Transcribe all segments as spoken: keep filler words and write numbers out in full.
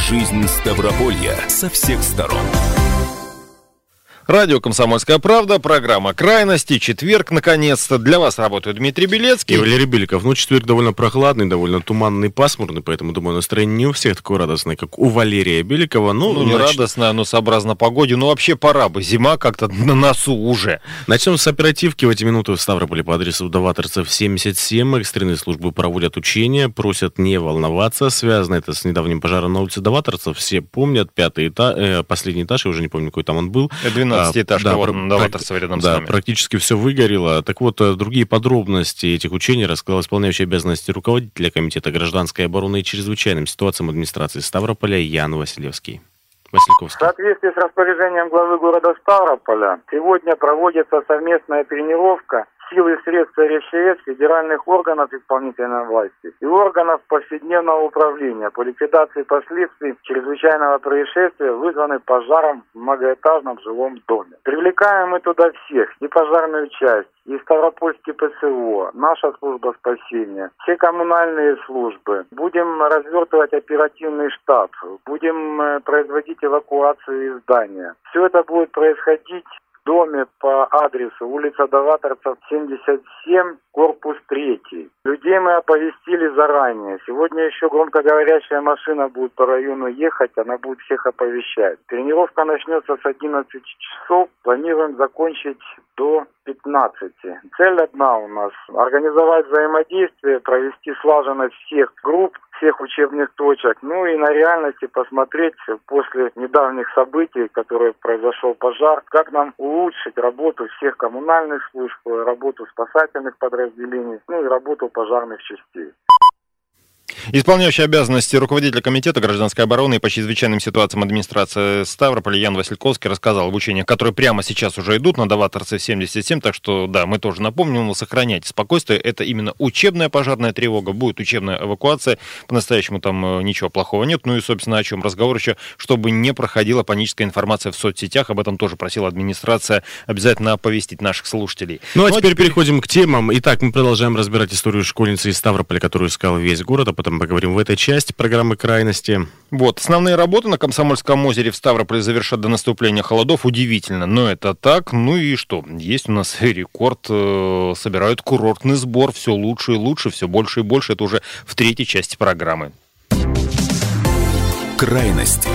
Жизнь Ставрополья со всех сторон. Радио «Комсомольская правда», программа «Крайности», четверг, наконец-то. Для вас работает Дмитрий Белецкий. И Валерий Беликов. Ну, четверг довольно прохладный, довольно туманный, пасмурный, поэтому, думаю, настроение не у всех такое радостное, как у Валерия Беликова. Ну, ну не нач... радостное, но сообразно погоде. Ну, вообще пора бы, зима как-то на носу уже. Начнем с оперативки. В эти минуты в Ставрополе по адресу Даваторцев семьдесят семь экстренные службы проводят учения, просят не волноваться. Связано это с недавним пожаром на улице Даваторцев. Все помнят, пятый этаж, э, последний этаж, я уже не помню, какой там он был. двенадцатиэтажка, да, вот про- Даваторцева рядом да, с нами. Практически все выгорело. Так вот, другие подробности этих учений рассказал исполняющий обязанности руководителя Комитета гражданской обороны и чрезвычайным ситуациям администрации Ставрополя Ян Василевский. Васильковский. В соответствии с распоряжением главы города Ставрополя, сегодня проводится совместная тренировка сил и средств РФЧС, федеральных органов исполнительной власти и органов повседневного управления по ликвидации последствий чрезвычайного происшествия, вызванных пожаром в многоэтажном жилом доме. Привлекаем мы туда всех, и пожарную часть, и Ставропольский ПСО, наша служба спасения, все коммунальные службы. Будем развертывать оперативный штаб, будем производить эвакуацию из здания. Все это будет происходить в доме по адресу улица Даваторцев, семьдесят семь, корпус третий. Людей мы оповестили заранее. Сегодня еще громкоговорящая машина будет по району ехать, она будет всех оповещать. Тренировка начнется с одиннадцати часов, планируем закончить до пятнадцати. Цель одна у нас – организовать взаимодействие, провести слаженность всех групп, всех учебных точек, ну и на реальности посмотреть после недавних событий, которые произошел пожар, как нам улучшить работу всех коммунальных служб, работу спасательных подразделений, ну и работу пожарных частей. Исполняющий обязанности руководителя Комитета гражданской обороны и по чрезвычайным ситуациям администрации Ставрополя Ян Васильковский рассказал об учениях, которые прямо сейчас уже идут на Даваторцев семьдесят семь, так что, да, мы тоже напомним, сохраняйте спокойствие, это именно учебная пожарная тревога, будет учебная эвакуация, по-настоящему там ничего плохого нет, ну и, собственно, о чем разговор еще, чтобы не проходила паническая информация в соцсетях, об этом тоже просила администрация обязательно оповестить наших слушателей. Ну, а ну, теперь, теперь переходим к темам. Итак, мы продолжаем разбирать историю школьницы из Ставрополя, которую искал весь город, а потом поговорим в этой части программы «Крайности». Вот, основные работы на Комсомольском озере в Ставрополе завершат до наступления холодов. Удивительно, но это так. Ну и что? Есть у нас рекорд. Э, собирают курортный сбор. Все лучше и лучше, все больше и больше. Это уже в третьей части программы. Крайности.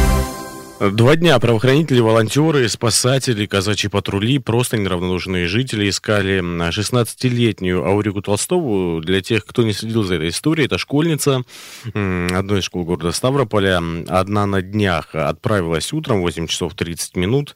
Два дня правоохранители, волонтеры, спасатели, казачьи патрули, просто неравнодушные жители искали шестнадцатилетнюю Аурику Толстову. Для тех, кто не следил за этой историей, это школьница одной из школ города Ставрополя. Одна на днях отправилась утром в восемь часов тридцать минут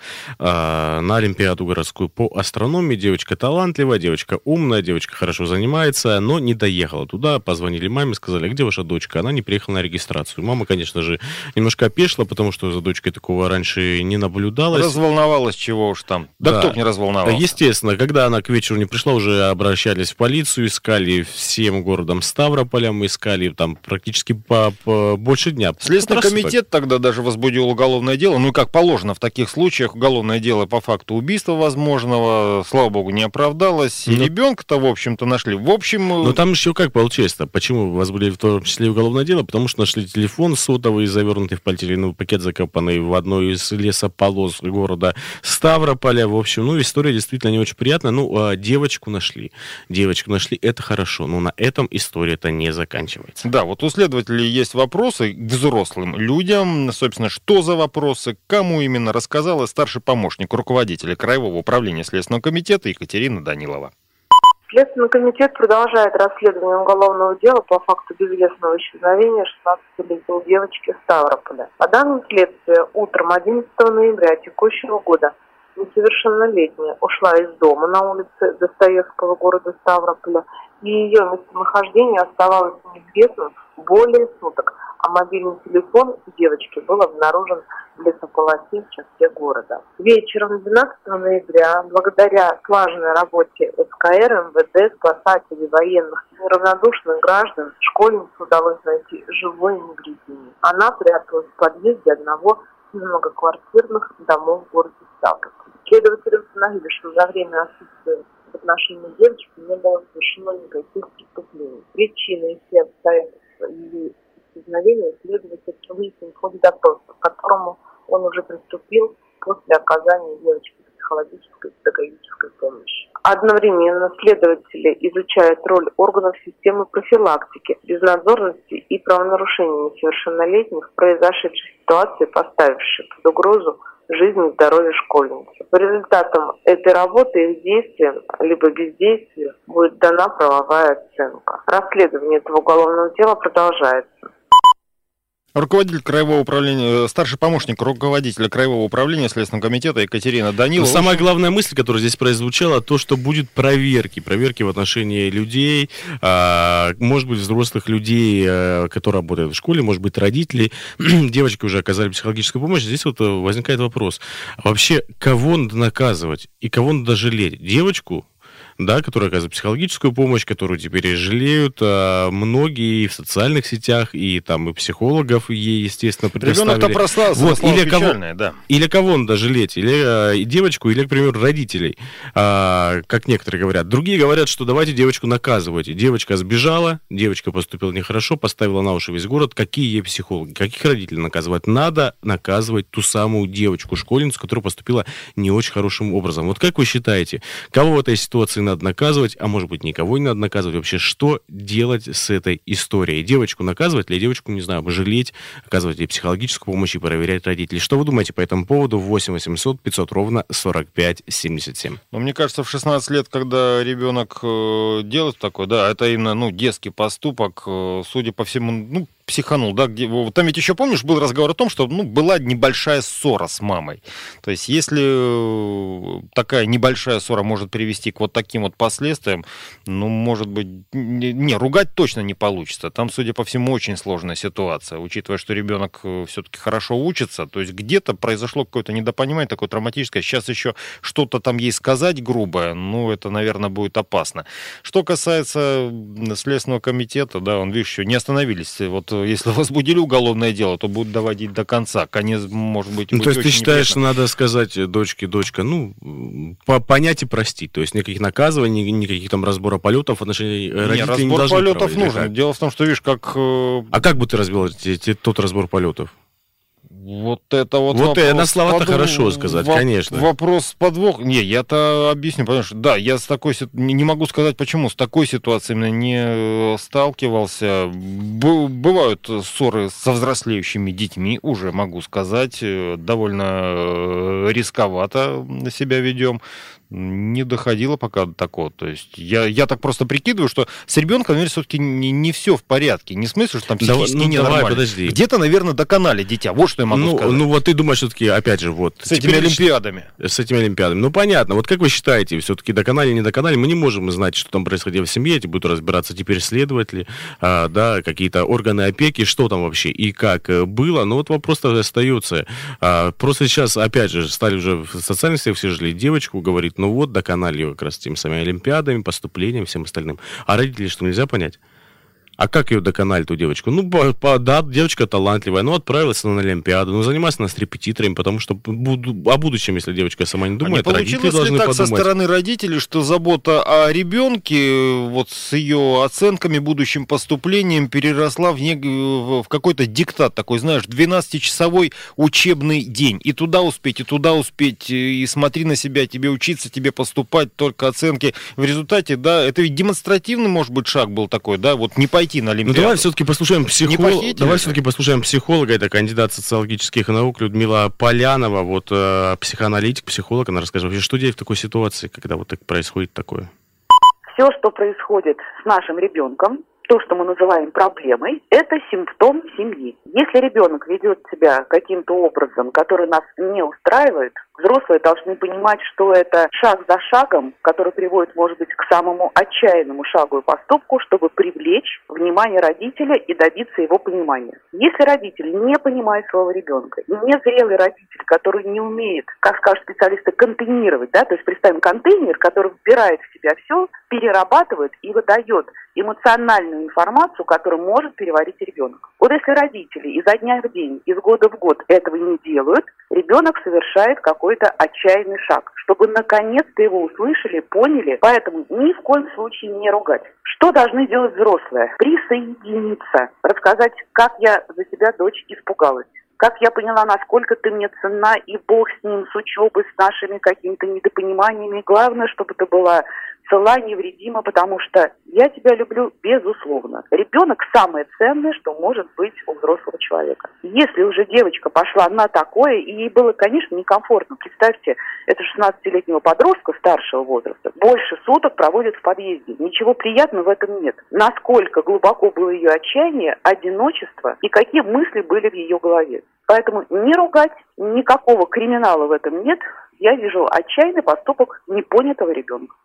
на Олимпиаду городскую по астрономии. Девочка талантливая, девочка умная, девочка хорошо занимается, но не доехала туда. Позвонили маме, сказали: где ваша дочка? Она не приехала на регистрацию. Мама, конечно же, немножко опешила, потому что за дочкой такого раньше не наблюдалось. Разволновалась, чего уж там. Да, да. Кто б не разволновался. Естественно, когда она к вечеру не пришла, уже обращались в полицию, искали всем городом Ставрополем, искали там практически по, по больше дня. Следственный комитет тогда даже возбудил уголовное дело. Ну и как положено в таких случаях, уголовное дело по факту убийства возможного, слава богу, не оправдалось. И ну, ребенка-то, в общем-то, нашли. В общем... Ну там еще как получилось-то? Почему возбудили в том числе уголовное дело? Потому что нашли телефон сотовый, завернутый в полиэтиленовый пакет, закопанный в одной из лесополос города Ставрополя. В общем, ну, история действительно не очень приятная. Ну, девочку нашли. Девочку нашли, это хорошо. Но на этом история-то не заканчивается. Да, вот у следователей есть вопросы к взрослым людям. Собственно, что за вопросы, кому именно, рассказала старший помощник руководителя Краевого управления Следственного комитета Екатерина Данилова. Следственный комитет продолжает расследование уголовного дела по факту безвестного исчезновения шестнадцатилетней девочки в Ставрополе. По данным следствия, утром одиннадцатого ноября текущего года несовершеннолетняя ушла из дома на улице Достоевского города Ставрополя, и ее местонахождение оставалось неизвестным более суток, а мобильный телефон девочки был обнаружен в лесополосе в черте города. Вечером двенадцатого ноября, благодаря слаженной работе СКР, МВД, спасателей, военных и неравнодушных граждан, школьнице удалось найти живой и невредимой. Она пряталась в подъезде одного из многоквартирных домов в городе Ставрополь. Следователи установили, что за время отсутствия в отношении девочки не было совершено никаких преступлений. Причины и все обстоятельства ее исчезновения следователь выяснил в ходе допроса, к которому он уже приступил после оказания девочки психологической и педагогической помощи. Одновременно следователи изучают роль органов системы профилактики, безнадзорности и правонарушений несовершеннолетних в произошедшей ситуации, поставившей под угрозу жизнь и здоровье школьницы. По результатам этой работы их действиям либо бездействию будет дана правовая оценка. Расследование этого уголовного дела продолжается. Руководитель Краевого управления, старший помощник руководителя Краевого управления Следственного комитета Екатерина Данилова. Но самая главная мысль, которая здесь прозвучала, то, что будет проверки. Проверки в отношении людей, может быть, взрослых людей, которые работают в школе, может быть, родителей. Девочки уже оказали психологическую помощь. Здесь вот возникает вопрос. Вообще, кого надо наказывать и кого надо жалеть? Девочку, да, которая оказывает психологическую помощь, которую теперь жалеют а, многие в социальных сетях, и там и психологов ей, естественно, предоставили. Ребенок-то прославился, вот, или печальное, кого, да. Или кого надо жалеть, или а, девочку, или, к примеру, родителей, а, как некоторые говорят. Другие говорят, что давайте девочку наказывайте. Девочка сбежала, девочка поступила нехорошо, поставила на уши весь город. Какие ей психологи, каких родителей наказывать? Надо наказывать ту самую девочку, школьницу, которая поступила не очень хорошим образом. Вот как вы считаете, кого в этой ситуации надо наказывать, а может быть, никого не надо наказывать? Вообще, что делать с этой историей? Девочку наказывать или девочку, не знаю, жалеть, оказывать ей психологическую помощь и проверять родителей? Что вы думаете по этому поводу? восемь восемьсот пятьсот ровно сорок пять семьдесят семь. Ну, мне кажется, в шестнадцать лет, когда ребенок э, делает такое, да, это именно, ну, детский поступок, э, судя по всему, ну, психанул, да, где, вот там ведь еще, помнишь, был разговор о том, что, ну, была небольшая ссора с мамой. То есть, если такая небольшая ссора может привести к вот таким вот последствиям, ну, может быть, не, не ругать точно не получится. Там, судя по всему, очень сложная ситуация, учитывая, что ребенок все-таки хорошо учится, то есть где-то произошло какое-то недопонимание, такое травматическое, сейчас еще что-то там ей сказать грубое, ну, это, наверное, будет опасно. Что касается Следственного комитета, да, он, видишь, еще не остановились, вот если возбудили уголовное дело, то будут доводить до конца. Конец может быть... Ну, то есть ты считаешь, что надо сказать дочке, дочка, ну, понять и простить. То есть никаких наказываний, никаких там разбора полетов в отношении родителей не должны. Разбор полетов нужен. Дело в том, что, видишь, как... А как бы ты развел тот разбор полетов? Вот это вот... Вот вопрос, на слова-то подвох, хорошо сказать, во- конечно. Вопрос подвох... Не, я-то объясню, потому что, да, я с такой... Не могу сказать, почему. С такой ситуацией именно не сталкивался. Б- бывают ссоры со взрослеющими детьми, уже могу сказать. Довольно рисковато себя ведем. Не доходило пока до такого. То есть я, я так просто прикидываю, что с ребенком, наверное, все-таки не, не все в порядке. Не в смысле, что там психически да, ну, ненормально. Где-то, наверное, доконали дитя. Вот что я могу ну, сказать. Ну вот ты думаешь, все-таки, опять же, вот... С этими олимпиадами. С этими олимпиадами. Ну понятно. Вот как вы считаете, все-таки доконали, не доконали? Мы не можем знать, что там происходило в семье. Эти будут разбираться теперь следователи, а, да, какие-то органы опеки, что там вообще и как было. Но вот вопрос остается. А, просто сейчас, опять же, стали уже в социальных сетях все жалеть девочку, говорит, ну вот, доконали ее как раз теми самыми олимпиадами, поступлением, всем остальным. А родителей что, нельзя понять? А как ее доконали, ту девочку? Ну, по, по, да, девочка талантливая, ну, отправилась она на Олимпиаду, ну, занималась она с репетиторами, потому что буду, о будущем, если девочка сама не думает, а не родители должны так подумать. Со стороны родителей, что забота о ребенке, вот с ее оценками, будущим поступлением, переросла в, не, в какой-то диктат такой, знаешь, двенадцатичасовой учебный день. И туда успеть, и туда успеть, и смотри на себя, тебе учиться, тебе поступать, только оценки. В результате, да, это ведь демонстративный, может быть, шаг был такой, да, вот не пойти на Олимпиаду. Ну, давай все-таки послушаем психолога. Давай все-таки послушаем психолога. Это кандидат социологических наук Людмила Полянова. Вот э, психоаналитик, психолог. Она расскажет вообще, что делать в такой ситуации, когда вот так происходит такое. Все, что происходит с нашим ребенком, то, что мы называем проблемой, это симптом семьи. Если ребенок ведет себя каким-то образом, который нас не устраивает, взрослые должны понимать, что это шаг за шагом, который приводит, может быть, к самому отчаянному шагу и поступку, чтобы привлечь внимание родителя и добиться его понимания. Если родитель не понимает своего ребенка, и незрелый родитель, который не умеет, как скажут специалисты, контейнировать, да, то есть представим контейнер, который вбирает в себя все, перерабатывает и выдает эмоциональную информацию, которую может переварить ребенок. Вот если родители изо дня в день, из года в год этого не делают, ребенок совершает какой-то какой-то отчаянный шаг, чтобы наконец-то его услышали, поняли, поэтому ни в коем случае не ругать. Что должны делать взрослые? Присоединиться, рассказать, как я за тебя, дочь, испугалась. Как я поняла, насколько ты мне ценна, и бог с ним, с учебой, с нашими какими-то недопониманиями. Главное, чтобы ты была цела, невредима, потому что я тебя люблю безусловно. Ребенок самое ценное, что может быть у взрослого человека. Если уже девочка пошла на такое, и ей было, конечно, некомфортно. Представьте, это шестнадцатилетнего подростка старшего возраста больше суток проводит в подъезде. Ничего приятного в этом нет. Насколько глубоко было ее отчаяние, одиночество и какие мысли были в ее голове. Поэтому не ругать, никакого криминала в этом нет. Я вижу отчаянный поступок непонятого ребенка.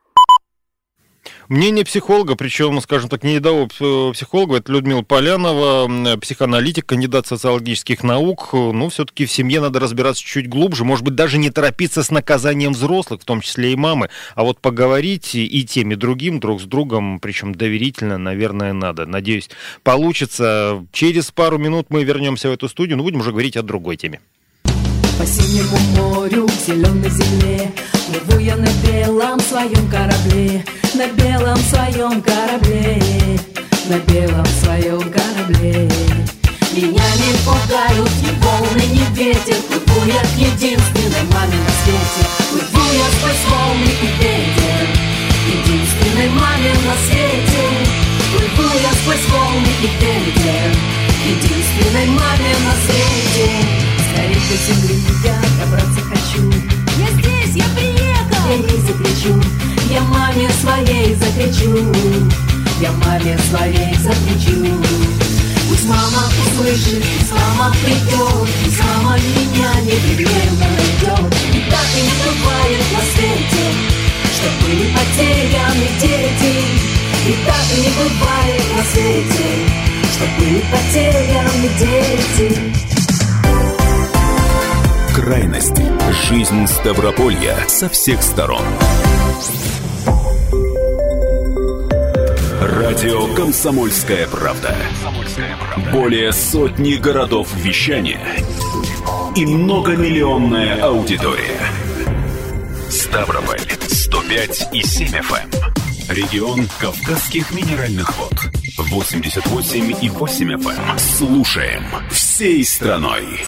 Мнение психолога, причем, скажем так, не рядового психолога, это Людмила Полянова, психоаналитик, кандидат социологических наук. Ну, все-таки в семье надо разбираться чуть глубже, может быть, даже не торопиться с наказанием взрослых, в том числе и мамы, а вот поговорить и тем, и другим, друг с другом, причем доверительно, наверное, надо. Надеюсь, получится. Через пару минут мы вернемся в эту студию, но будем уже говорить о другой теме. По синему морю, в зеленой земле, плыву я на белом своем корабле, на белом своем корабле, на белом своем корабле. Меня не пугают ни волны, ни ветер, плыву я к единственной маме на свете, плыву я сквозь волны и ветер, единственной маме на свете, плыву я сквозь волны и ветер, единственной маме на свете. Скорей по земле я добраться хочу. Я здесь, я приехал. Я ей закричу, я маме своей закричу, я маме своей закричу. Пусть мама услышит, пусть мама придет, пусть мама меня непременно найдет. И так и не бывает на свете, что были потеряны дети. И так и не бывает на свете, что были потеряны дети. Крайности. Жизнь Ставрополья со всех сторон. Радио «Комсомольская правда». Более сотни городов вещания и многомиллионная аудитория. Ставрополь сто пять и семь эф эм. Регион Кавказских минеральных вод восемьдесят восемь и восемь эф эм. Слушаем всей страной.